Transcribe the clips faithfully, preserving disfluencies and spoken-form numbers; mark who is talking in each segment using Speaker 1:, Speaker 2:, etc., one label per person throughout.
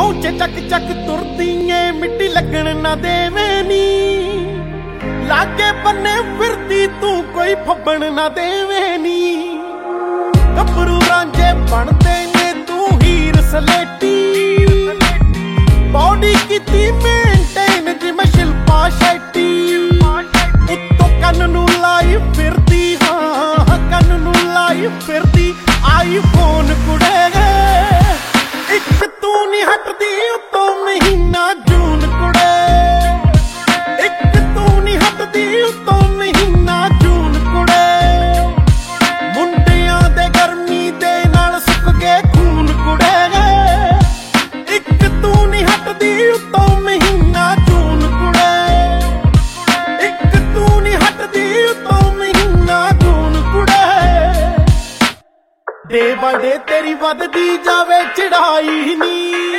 Speaker 1: ਪਹੁੰਚੇ ਚੱਕ ਚੱਕ ਤੁਰਦੀ ਏ ਮਿੱਟੀ ਲੱਗਣ ਨਾ ਦੇਵੇਂ ਨੀ ਲਾਗੇ ਬੰਨੇ ਫਿਰਦੀ ਤੂੰ ਕੋਈ ਫੱਬਣ ਨਾ ਦੇਵੇਂ ਨੀ ਗੱਭਰੂ ਰਾਂਝੇ ਬਣਦੇ ਨੇ ਤੂੰ ਹੀਰ ਸਲੇਟੀ ਬੌਡੀ ਕੀਤੀ ਮੇਨਟੇਨ ਜਿਵੇਂ ਸ਼ਿਲਪਾ ਸ਼ੈਟੀ ਉੱਤੋਂ ਕੰਨ ਨੂੰ ਲਾਈ ਫਿਰਦੀ ਹਾਂ ਕੰਨ ਨੂੰ ਲਾਈ ਫਿਰਦੀ ਆਈਫੋਨ ਕੁੜੇ ਇੱਕ ਤੂੰ ਨੀ ਹਟਦੀ ਉੱਤੋਂ ਮਹੀਨਾ ਜੂਨ ਕੁੜੇ ਇੱਕ ਤੂੰ ਨੀ ਹਟਦੀ ਉੱਤੋਂ ਮਹੀਨਾ ਜੂਨ ਕੁੜੇ ਮੁੰਡਿਆਂ ਦੇ ਗਰਮੀ ਦੇ ਨਾਲ ਸੁੱਕ ਗਏ ਖੂਨ ਕੁੜੇ ਇੱਕ ਤੂੰ ਨੀ ਹਟਦੀ ਉੱਤੋਂ ਮਹੀਨਾ ਜੂਨ ਕੁੜੇ ਇੱਕ ਤੂੰ ਨੀ ਹਟਦੀ ਉੱਤੋਂ ਮਹੀਨਾ ਜੂਨ ਕੁੜੇ ਡੇ ਬੜੇ ਤੇਰੀ ਵੱਧਦੀ ਜਾਵੇ ਚੜਾਈ ਨੀ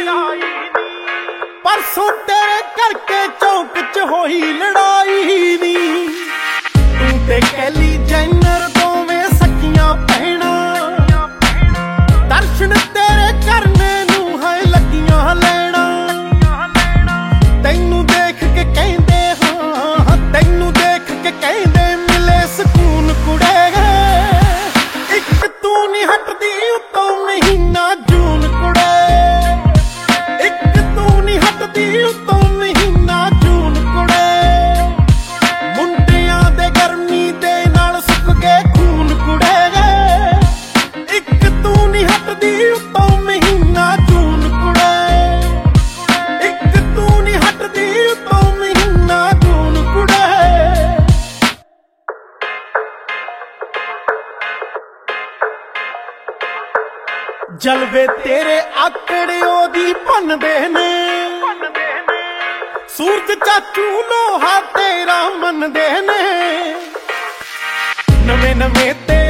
Speaker 1: ਪਰਸੋਂ ਤੇਰੇ ਕਰਕੇ ਚੌਂਕ ਚ ਹੋਈ ਲੜਾਈ ਨੀ ਤੂੰ ਤੇ ਕੈਲੀ ਜੈਨਰ ਦੋਵੇਂ ਸਕੀਆਂ ਭੈਣਾਂ ਦਰਸ਼ਨ ਤੇਰੇ ਕਰਨੇ ਨੂੰ ਹੈ ਲੱਗੀਆਂ ਲੈਣਾ ਤੈਨੂੰ ਦੇਖ ਕੇ ਕਹਿੰਦੇ ਹਾਂ ਤੈਨੂੰ ਦੇਖ ਕੇ ਕਹਿੰਦੇ ਮਿਲੇ ਸਕੂਨ ਕੁੜੇ ਇੱਕ ਤੂੰ ਨੀ ਹਟਦੀ ਉੱਤੋਂ ਮਹੀਨਾ ਜੂਨ ਕੁੜੇ ਇੱਕ ਤੂੰ ਨੀ ਹਟਦੀ ਉੱਤੋਂ ਮਹੀਨਾ ਜੂਨ ਕੁੜੇ ਮੁੰਡਿਆਂ ਦੇ ਗਰਮੀ ਦੇ ਨਾਲ ਸੁੱਕ ਗਏ ਖੂਨ ਕੁੜੇ ਇੱਕ ਤੂੰ ਨੀ ਹਟਦੀ ਉੱਤੋਂ ਮਹੀਨਾ ਜੂਨ ਕੁੜੇ ਇੱਕ ਤੂੰ ਨੀ ਹਟਦੀ ਉੱਤੋਂ ਮਹੀਨਾ ਜੂਨ ਕੁੜੇ ਜਲਵੇ ਤੇਰੇ ਆਕੜੇ ਉਹਦੀ ਭੰਨਦੇ ਨੇ ਸੂਰਜ ਚਾਚੂ ਲੋਹਾ ਤੇਰਾ ਮੰਨਦੇ ਨੇ ਨਵੇਂ ਨਵੇਂ ਤੇ